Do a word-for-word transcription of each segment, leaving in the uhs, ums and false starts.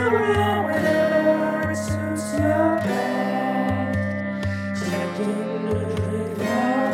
around whenever it suits your bed. Checking with your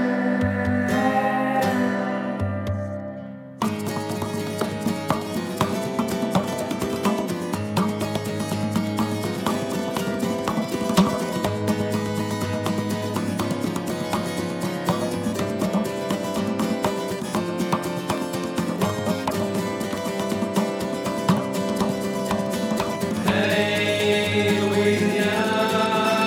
Hey, Louisiana,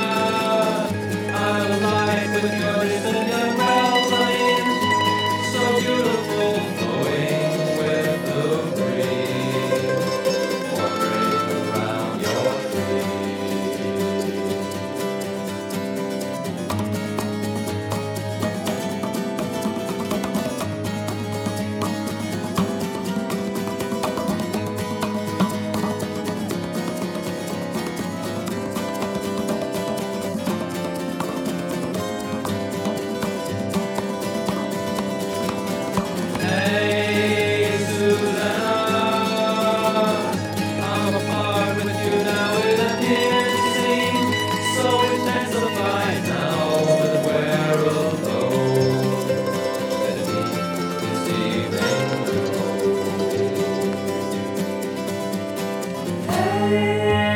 I'm alive with your distant young violin, so beautiful, flowing with the breeze, wandering around your tree. Hey, Susanna, I'm apart with you now. It appears to seem so intensified now that we're alone. Let it be this evening. Hey.